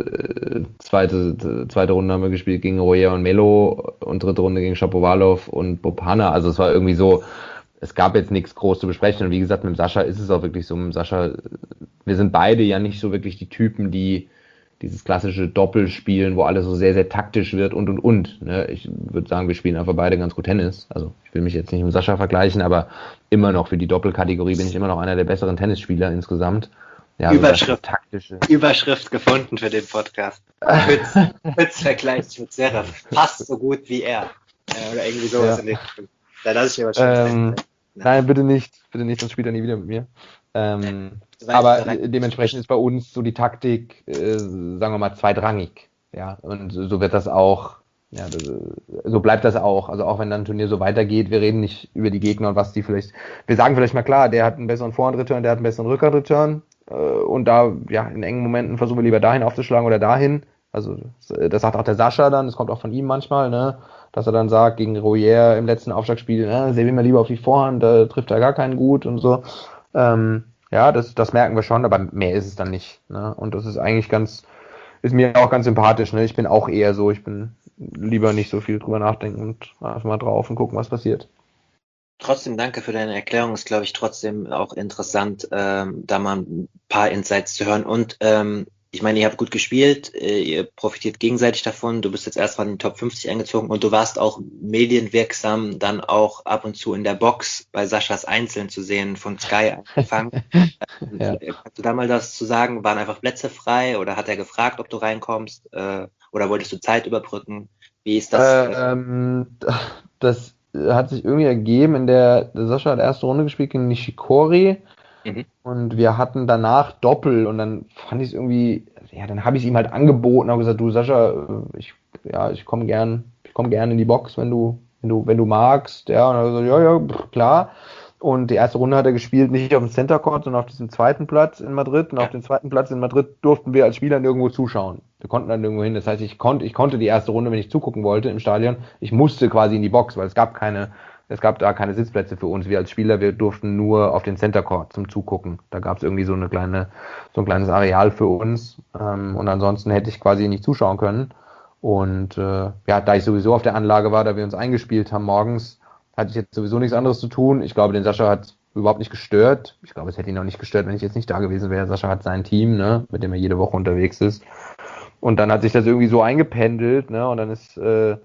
zweite, zweite Runde haben wir gespielt gegen Royer und Melo und dritte Runde gegen Shapovalov und Bob Hanna. Also es war irgendwie so, es gab jetzt nichts groß zu besprechen und wie gesagt, mit dem Sascha ist es auch wirklich so, mit dem Sascha, wir sind beide ja nicht so wirklich die Typen, die dieses klassische Doppel spielen, wo alles so sehr, sehr taktisch wird und und und. Ne? Ich würde sagen, wir spielen einfach beide ganz gut Tennis. Also ich will mich jetzt nicht mit Sascha vergleichen, aber immer noch für die Doppelkategorie bin ich immer noch einer der besseren Tennisspieler insgesamt. Ja, Überschrift, taktische. Überschrift gefunden für den Podcast. Pütz vergleicht mit Zverev. Fast so gut wie er. Ja, oder irgendwie sowas ja. in den Da lasse ich mir wahrscheinlich. Ähm, nein, bitte nicht. Bitte nicht, sonst spielt er nie wieder mit mir. Ähm, aber dementsprechend ist bei uns so die Taktik, äh, sagen wir mal, zweitrangig. Ja, und so wird das auch, ja, so bleibt das auch. Also auch wenn dann ein Turnier so weitergeht, wir reden nicht über die Gegner und was die vielleicht, wir sagen vielleicht mal klar, der hat einen besseren Vorhand-Return, der hat einen besseren Rückhand-Return. Äh, und da, ja, in engen Momenten versuchen wir lieber dahin aufzuschlagen oder dahin. Also das sagt auch der Sascha dann, das kommt auch von ihm manchmal, ne, dass er dann sagt, gegen Royer im letzten Aufschlagspiel, ne, servieren wir lieber auf die Vorhand, da trifft er gar keinen gut und so. Ähm, ja, das, das merken wir schon, aber mehr ist es dann nicht. Ne? Und das ist eigentlich ganz, ist mir auch ganz sympathisch. Ne? Ich bin auch eher so, ich bin lieber nicht so viel drüber nachdenken und einfach mal drauf und gucken, was passiert. Trotzdem danke für deine Erklärung. Ist, glaube ich, trotzdem auch interessant, ähm, da mal ein paar Insights zu hören. Und ähm, ich meine, ihr habt gut gespielt, ihr profitiert gegenseitig davon. Du bist jetzt erstmal in die Top fünfzig eingezogen und du warst auch medienwirksam, dann auch ab und zu in der Box bei Saschas Einzeln zu sehen, von Sky angefangen. Ja. Kannst du da mal das zu sagen? Waren einfach Plätze frei oder hat er gefragt, ob du reinkommst? Äh, oder wolltest du Zeit überbrücken? Wie ist das? Ähm, das hat sich irgendwie ergeben, in der, der Sascha hat erste Runde gespielt gegen Nishikori. Mhm. Und wir hatten danach Doppel und dann fand ich es irgendwie, ja, dann habe ich es ihm halt angeboten, habe gesagt, du Sascha, äh, ich, ja, ich komme gern, ich komme gern in die Box, wenn du, wenn du, wenn du magst, ja, und er so, ja, ja, pff, klar. Und die erste Runde hat er gespielt, nicht auf dem Center Court, sondern auf diesem zweiten Platz in Madrid. Und auf Ja. dem zweiten Platz in Madrid durften wir als Spieler nirgendwo zuschauen. Wir konnten dann nirgendwo hin. Das heißt, ich konnte, ich konnte die erste Runde, wenn ich zugucken wollte im Stadion, ich musste quasi in die Box, weil es gab keine, es gab da keine Sitzplätze für uns. Wir als Spieler, wir durften nur auf den Center Court zum Zugucken. Da gab es irgendwie so eine kleine, so ein kleines Areal für uns. Ähm, und ansonsten hätte ich quasi nicht zuschauen können. Und äh, ja, da ich sowieso auf der Anlage war, da wir uns eingespielt haben morgens, hatte ich jetzt sowieso nichts anderes zu tun. Ich glaube, den Sascha hat überhaupt nicht gestört. Ich glaube, es hätte ihn auch nicht gestört, wenn ich jetzt nicht da gewesen wäre. Sascha hat sein Team, ne, mit dem er jede Woche unterwegs ist. Und dann hat sich das irgendwie so eingependelt, ne, und dann ist, äh,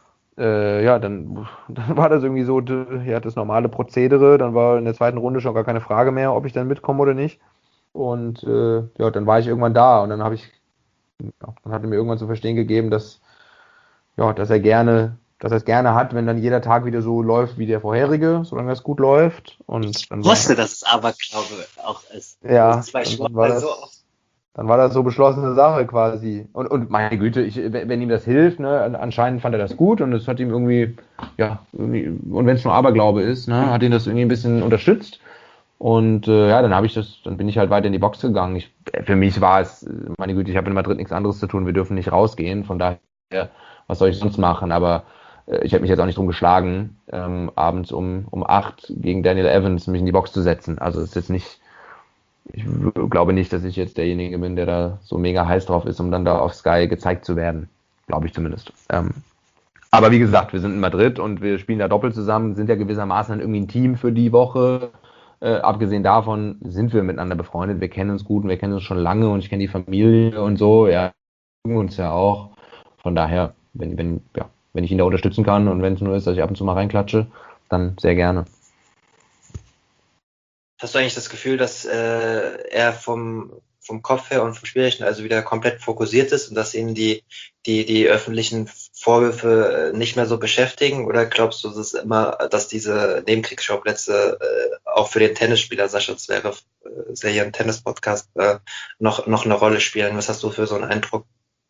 äh, ja, dann, dann war das irgendwie so, ja, das normale Prozedere. Dann war in der zweiten Runde schon gar keine Frage mehr, ob ich dann mitkomme oder nicht. Und äh, ja, dann war ich irgendwann da und dann habe ich, ja, dann hat er mir irgendwann zu verstehen gegeben, dass, ja, dass er gerne dass er es gerne hat, wenn dann jeder Tag wieder so läuft wie der vorherige, solange das gut läuft. Und dann Ich wusste, dass es Aberglaube auch ist. ja, Das zwei dann, Sportler dann, war das, so oft. dann war das so beschlossene Sache quasi. Und, und meine Güte, ich, wenn ihm das hilft, ne, anscheinend fand er das gut und es hat ihm irgendwie, ja, irgendwie, und wenn es nur Aberglaube ist, ne, hat ihn das irgendwie ein bisschen unterstützt. Und äh, ja, dann habe ich das, dann bin ich halt weiter in die Box gegangen. Ich, für mich war es, meine Güte, ich habe in Madrid nichts anderes zu tun, wir dürfen nicht rausgehen, von daher, was soll ich sonst machen? Aber ich habe mich jetzt auch nicht drum geschlagen, ähm, abends um, um acht gegen Daniel Evans mich in die Box zu setzen. Also es ist jetzt nicht, ich glaube nicht, dass ich jetzt derjenige bin, der da so mega heiß drauf ist, um dann da auf Sky gezeigt zu werden. Glaube ich zumindest. Ähm, aber wie gesagt, wir sind in Madrid und wir spielen da doppelt zusammen, sind ja gewissermaßen irgendwie ein Team für die Woche. Äh, abgesehen davon sind wir miteinander befreundet, wir kennen uns gut und wir kennen uns schon lange und ich kenne die Familie und so, ja, uns ja auch. Von daher, wenn, wenn, ja, wenn ich ihn da unterstützen kann und wenn es nur ist, dass ich ab und zu mal reinklatsche, dann sehr gerne. Hast du eigentlich das Gefühl, dass äh, er vom, vom Kopf her und vom Spielerischen also wieder komplett fokussiert ist und dass ihn die, die, die öffentlichen Vorwürfe nicht mehr so beschäftigen? Oder glaubst du, dass immer, dass diese Nebenkriegsschauplätze äh, auch für den Tennisspieler Sascha Zverev, äh, ist ja hier ein Tennis-Podcast, äh, noch, noch eine Rolle spielen? Was hast du für so einen Eindruck?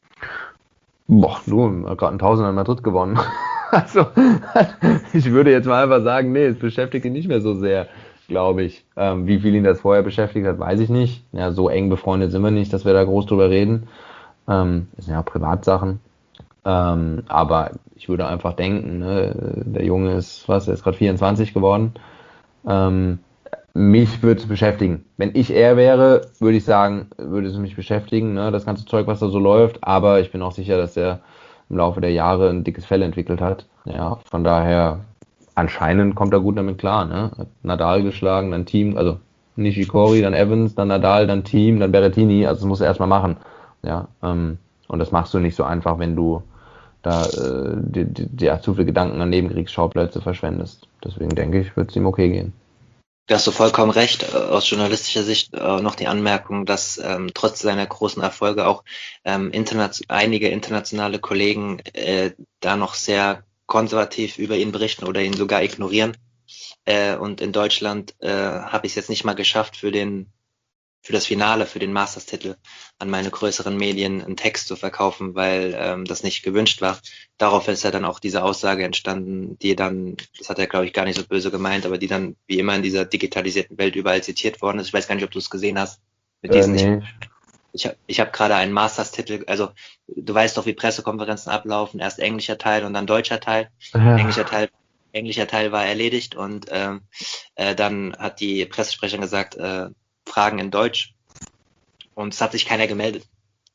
Boah, du, gerade einen Tausender in Madrid gewonnen. Also, ich würde jetzt mal einfach sagen, nee, es beschäftigt ihn nicht mehr so sehr, glaube ich. Ähm, wie viel ihn das vorher beschäftigt hat, weiß ich nicht. Ja, so eng befreundet sind wir nicht, dass wir da groß drüber reden. Ähm, das sind ja auch Privatsachen. Ähm, aber ich würde einfach denken, ne, der Junge ist, was, er ist gerade vierundzwanzig geworden. Ähm, mich würde es beschäftigen. Wenn ich er wäre, würde ich sagen, würde es mich beschäftigen, ne, das ganze Zeug, was da so läuft. Aber ich bin auch sicher, dass er im Laufe der Jahre ein dickes Fell entwickelt hat. Ja, von daher, anscheinend kommt er gut damit klar, ne? Hat Nadal geschlagen, dann Team, also Nishikori, dann Evans, dann Nadal, dann Team, dann Berrettini. Also das muss er erstmal machen. Ja, ähm, und das machst du nicht so einfach, wenn du da äh, die, die, die, ja, zu viele Gedanken an Nebenkriegsschauplätze verschwendest. Deswegen denke ich, wird es ihm okay gehen. Da hast du vollkommen recht. Aus journalistischer Sicht äh, noch die Anmerkung, dass ähm, trotz seiner großen Erfolge auch ähm, interna- einige internationale Kollegen äh, da noch sehr konservativ über ihn berichten oder ihn sogar ignorieren. Äh, und in Deutschland äh, habe ich es jetzt nicht mal geschafft, für den für das Finale, für den Masters-Titel an meine größeren Medien einen Text zu verkaufen, weil ähm, das nicht gewünscht war. Darauf ist ja dann auch diese Aussage entstanden, die dann, das hat er glaube ich gar nicht so böse gemeint, aber die dann wie immer in dieser digitalisierten Welt überall zitiert worden ist. Ich weiß gar nicht, ob du es gesehen hast. Mit diesen, äh, nee. Ich, ich habe ich hab gerade einen Masters-Titel, also du weißt doch, wie Pressekonferenzen ablaufen, erst englischer Teil und dann deutscher Teil. Ja. Englischer Teil englischer Teil war erledigt und ähm, äh, dann hat die Pressesprecherin gesagt, äh, Fragen in Deutsch und es hat sich keiner gemeldet,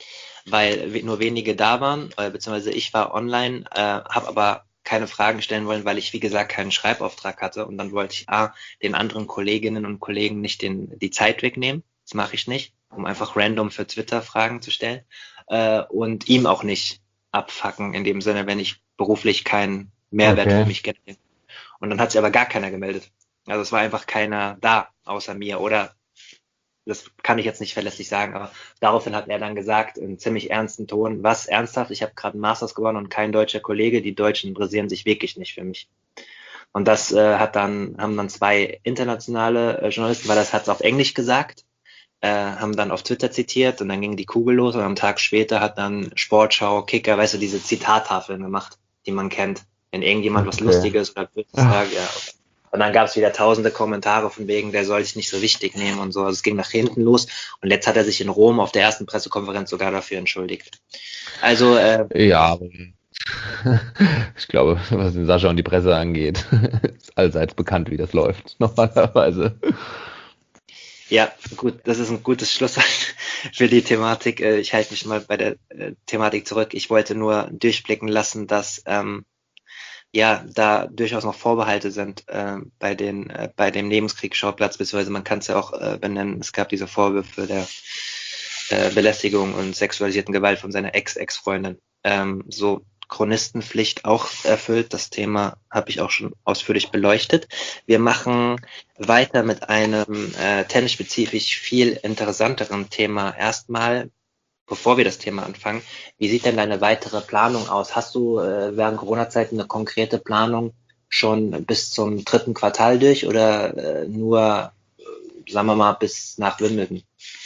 weil nur wenige da waren, äh, beziehungsweise ich war online, äh, habe aber keine Fragen stellen wollen, weil ich, wie gesagt, keinen Schreibauftrag hatte und dann wollte ich A, den anderen Kolleginnen und Kollegen nicht den, die Zeit wegnehmen, das mache ich nicht, um einfach random für Twitter Fragen zu stellen äh, und ihm auch nicht abfacken, in dem Sinne, wenn ich beruflich keinen Mehrwert Okay. für mich generiere. Und dann hat sich aber gar keiner gemeldet. Also es war einfach keiner da, außer mir. Oder, das kann ich jetzt nicht verlässlich sagen, aber daraufhin hat er dann gesagt, in ziemlich ernsten Ton, was, ernsthaft, ich habe gerade einen Masters gewonnen und kein deutscher Kollege, die Deutschen interessieren sich wirklich nicht für mich. Und das äh, hat dann, haben dann zwei internationale äh, Journalisten, weil das hat es auf Englisch gesagt, äh, haben dann auf Twitter zitiert und dann ging die Kugel los und am Tag später hat dann Sportschau, Kicker, weißt du, diese Zitattafeln gemacht, die man kennt. Wenn irgendjemand was Okay. Lustiges oder Böses sagt, ja. Und dann gab es wieder tausende Kommentare von wegen, der soll sich nicht so wichtig nehmen und so. Also es ging nach hinten los. Und jetzt hat er sich in Rom auf der ersten Pressekonferenz sogar dafür entschuldigt. Also, äh, Ja, ich glaube, was den Sascha und die Presse angeht, ist allseits bekannt, wie das läuft, normalerweise. ja, gut, das ist ein gutes Schlusswort für die Thematik. Äh, Ich halte mich mal bei der äh, Thematik zurück. Ich wollte nur durchblicken lassen, dass ähm, ja da durchaus noch Vorbehalte sind äh, bei den äh, bei dem Nebenkriegsschauplatz, beziehungsweise man kann es ja auch äh, benennen. Es gab diese Vorwürfe der äh, Belästigung und sexualisierten Gewalt von seiner Ex-Ex-Freundin. Ähm, so Chronistenpflicht auch erfüllt. Das Thema habe ich auch schon ausführlich beleuchtet. Wir machen weiter mit einem äh, tennisspezifisch viel interessanteren Thema. Erstmal, bevor wir das Thema anfangen, wie sieht denn deine weitere Planung aus? Hast du äh, während Corona-Zeiten eine konkrete Planung schon bis zum dritten Quartal durch oder äh, nur, äh, sagen wir mal, bis nach Wimbledon?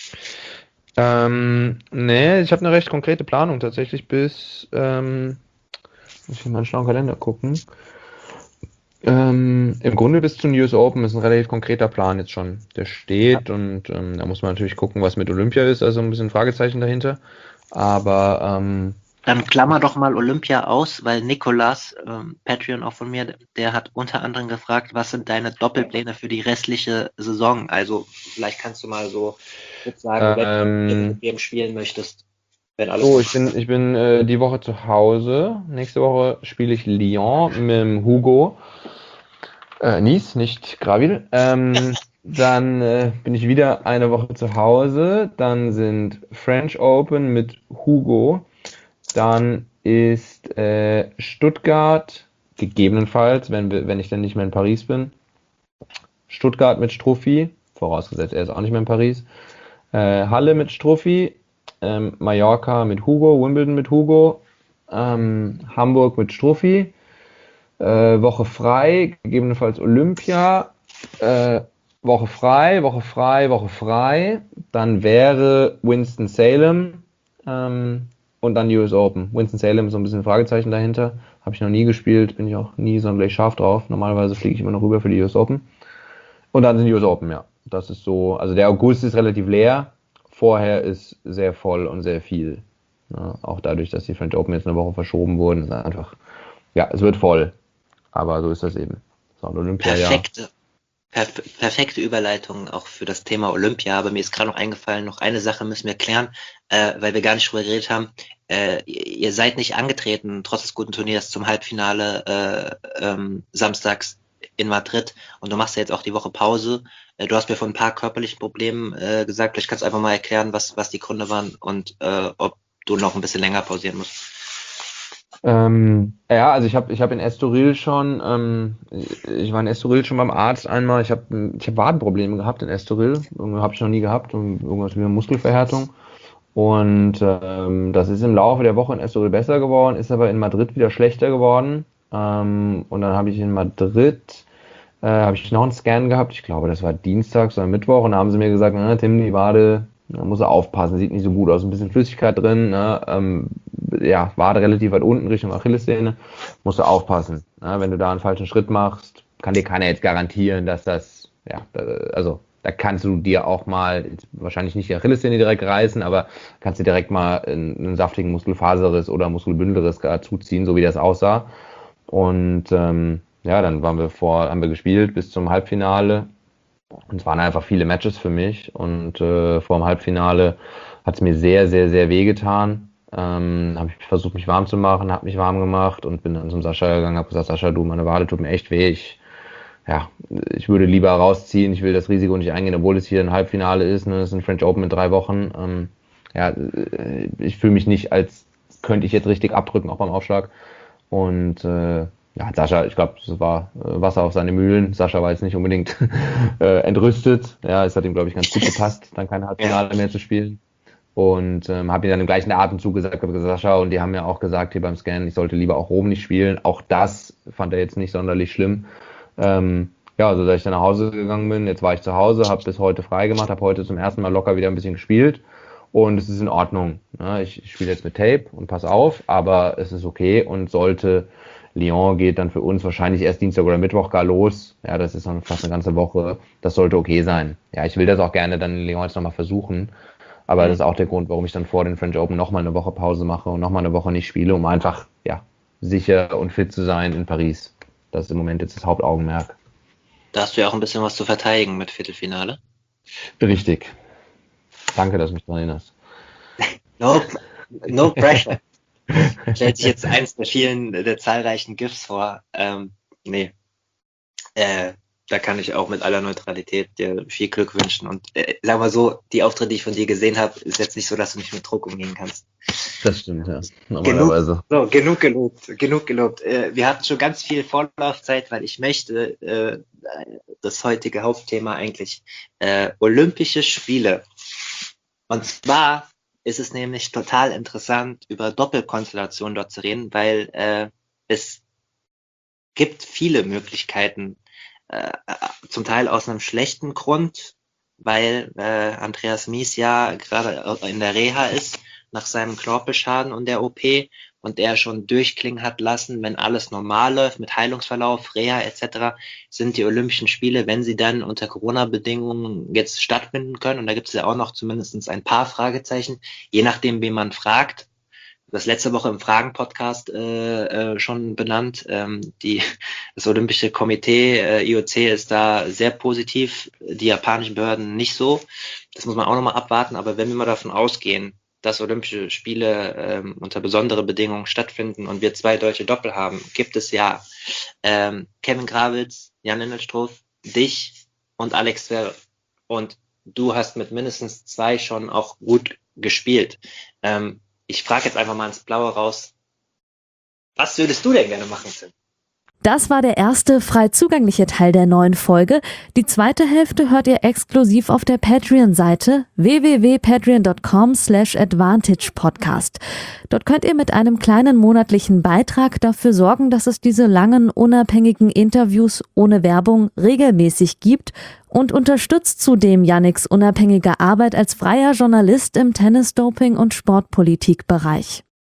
Ähm, nee, ich habe eine recht konkrete Planung tatsächlich bis, ähm, muss ich in meinen schlauen Kalender gucken. Ähm, im Grunde bis zum U S Open ist ein relativ konkreter Plan jetzt schon. Der steht und ähm, da muss man natürlich gucken, was mit Olympia ist, also ein bisschen Fragezeichen dahinter. Aber ähm, Dann klammer doch mal Olympia aus, weil Nikolas, ähm, Patreon auch von mir, der hat unter anderem gefragt, was sind deine Doppelpläne für die restliche Saison? Also vielleicht kannst du mal so kurz sagen, ähm, welche du mit wem spielen möchtest, wenn alles so, noch- ich bin, ich bin äh, die Woche zu Hause. Nächste Woche spiele ich Lyon mit dem Hugo. Äh, Nice, nicht Graville. Ähm, dann äh, bin ich wieder eine Woche zu Hause. Dann sind French Open mit Hugo. Dann ist äh, Stuttgart, gegebenenfalls, wenn, wir- wenn ich dann nicht mehr in Paris bin. Stuttgart mit Struffi, vorausgesetzt, er ist auch nicht mehr in Paris. Äh, Halle mit Struffi, ähm, Mallorca mit Hugo, Wimbledon mit Hugo, ähm, Hamburg mit Struffi, äh, Woche frei, gegebenenfalls Olympia, äh, Woche frei, Woche frei, Woche frei, dann wäre Winston-Salem ähm, und dann U S Open. Winston-Salem ist so ein bisschen ein Fragezeichen dahinter, habe ich noch nie gespielt, bin ich auch nie sonderlich scharf drauf. Normalerweise fliege ich immer noch rüber für die U S Open. Und dann sind die U S Open, ja. Das ist so, also der August ist relativ leer, vorher ist sehr voll und sehr viel. Ja, auch dadurch, dass die French Open jetzt eine Woche verschoben wurden, ist einfach, ja, es wird voll. Aber so ist das eben. So ein Olympiajahr. Perfekte, perf perfekte Überleitung auch für das Thema Olympia, aber mir ist gerade noch eingefallen, noch eine Sache müssen wir klären, äh, weil wir gar nicht drüber geredet haben. Äh, ihr seid nicht angetreten, trotz des guten Turniers, zum Halbfinale äh, ähm, samstags in Madrid und du machst ja jetzt auch die Woche Pause. Äh, du hast mir von ein paar körperlichen Problemen äh, gesagt, vielleicht kannst du einfach mal erklären, was, was die Gründe waren und äh, ob du noch ein bisschen länger pausieren musst. Ähm, ja, also ich habe ich hab in Estoril schon, ähm, ich war in Estoril schon beim Arzt einmal. Ich habe ich hab Wadenprobleme gehabt in Estoril. Irgendwie habe ich noch nie gehabt. und Irgendwas wie eine Muskelverhärtung. Und ähm, das ist im Laufe der Woche in Estoril besser geworden, ist aber in Madrid wieder schlechter geworden. Ähm, und dann habe ich in Madrid äh, habe ich noch einen Scan gehabt. Ich glaube, das war Dienstag oder Mittwoch. Und da haben sie mir gesagt, na, Tim, die Wade, da muss er aufpassen, sieht nicht so gut aus. Ein bisschen Flüssigkeit drin. Ne? Ähm, ja, Wade relativ weit unten Richtung Achillessehne. Musst du aufpassen. Ne? Wenn du da einen falschen Schritt machst, kann dir keiner jetzt garantieren, dass das, ja, also da kannst du dir auch mal, wahrscheinlich nicht die Achillessehne direkt reißen, aber kannst dir direkt mal einen, einen saftigen Muskelfaserriss oder Muskelbündelriss zuziehen, so wie das aussah. Und ähm, ja, dann waren wir vor, haben wir gespielt bis zum Halbfinale. Und es waren einfach viele Matches für mich. Und äh, vor dem Halbfinale hat es mir sehr, sehr, sehr weh getan. Ähm, habe ich versucht, mich warm zu machen, habe mich warm gemacht und bin dann zum Sascha gegangen, habe gesagt, Sascha, du, meine Wade tut mir echt weh. Ich, ja, ich würde lieber rausziehen. Ich will das Risiko nicht eingehen, obwohl es hier ein Halbfinale ist. Ne? Es ist ein French Open in drei Wochen. Ähm, ja, ich fühle mich nicht, als könnte ich jetzt richtig abdrücken, auch beim Aufschlag. Und äh, ja, Sascha, ich glaube, es war äh, Wasser auf seine Mühlen. Sascha war jetzt nicht unbedingt äh, entrüstet. Ja, es hat ihm, glaube ich, ganz gut gepasst, dann kein Halbfinale mehr zu spielen. Und ähm, habe ihm dann im gleichen Atemzug gesagt, gesagt, Sascha, und die haben ja auch gesagt hier beim Scan, ich sollte lieber auch Rom nicht spielen. Auch das fand er jetzt nicht sonderlich schlimm. Ähm, ja, also dass ich dann nach Hause gegangen bin, jetzt war ich zu Hause, habe bis heute frei gemacht, habe heute zum ersten Mal locker wieder ein bisschen gespielt und es ist in Ordnung. Ne? Ich, ich spiele jetzt mit Tape und pass auf, aber es ist okay und sollte Lyon geht dann für uns wahrscheinlich erst Dienstag oder Mittwoch gar los. Ja, das ist noch fast eine ganze Woche. Das sollte okay sein. Ja, ich will das auch gerne dann in Lyon jetzt nochmal versuchen. Aber das ist auch der Grund, warum ich dann vor den French Open nochmal eine Woche Pause mache und nochmal eine Woche nicht spiele, um einfach, ja, sicher und fit zu sein in Paris. Das ist im Moment jetzt das Hauptaugenmerk. Da hast du ja auch ein bisschen was zu verteidigen mit Viertelfinale. Richtig. Danke, dass du mich daran erinnerst. No, no pressure. Stellt sich jetzt eins der vielen, der zahlreichen GIFs vor. Ähm, nee. Äh, da kann ich auch mit aller Neutralität dir viel Glück wünschen. Und äh, sag mal so, die Auftritte, die ich von dir gesehen habe, ist jetzt nicht so, dass du nicht mit Druck umgehen kannst. Das stimmt, ja. Normalerweise. Genug, so, genug gelobt, genug gelobt. Äh, wir hatten schon ganz viel Vorlaufzeit, weil ich möchte äh, das heutige Hauptthema eigentlich äh, Olympische Spiele. Und zwar ist es nämlich total interessant, über Doppelkonstellationen dort zu reden, weil äh, es gibt viele Möglichkeiten, äh, zum Teil aus einem schlechten Grund, weil äh, Andreas Mies ja gerade in der Reha ist, nach seinem Knorpelschaden und der O P und er schon durchklingen hat lassen, wenn alles normal läuft mit Heilungsverlauf, Reha et cetera, sind die Olympischen Spiele, wenn sie dann unter Corona-Bedingungen jetzt stattfinden können, und da gibt es ja auch noch zumindest ein paar Fragezeichen, je nachdem, wen man fragt. Das letzte Woche im Fragen-Podcast äh, äh, schon benannt. Ähm, die, das Olympische Komitee, äh, I O C, ist da sehr positiv, die japanischen Behörden nicht so. Das muss man auch nochmal abwarten, aber wenn wir mal davon ausgehen, dass Olympische Spiele ähm, unter besondere Bedingungen stattfinden und wir zwei deutsche Doppel haben, gibt es ja ähm, Kevin Grawitz, Jan Engelstruff, dich und Alex Zverev. Und du hast mit mindestens zwei schon auch gut gespielt. Ähm, ich frage jetzt einfach mal ins Blaue raus, was würdest du denn gerne machen, Tim? Das war der erste frei zugängliche Teil der neuen Folge. Die zweite Hälfte hört ihr exklusiv auf der Patreon-Seite w w w punkt patreon punkt com slash advantage podcast. Dort könnt ihr mit einem kleinen monatlichen Beitrag dafür sorgen, dass es diese langen, unabhängigen Interviews ohne Werbung regelmäßig gibt und unterstützt zudem Yannicks unabhängige Arbeit als freier Journalist im Tennis-Doping- und Sportpolitik-Bereich.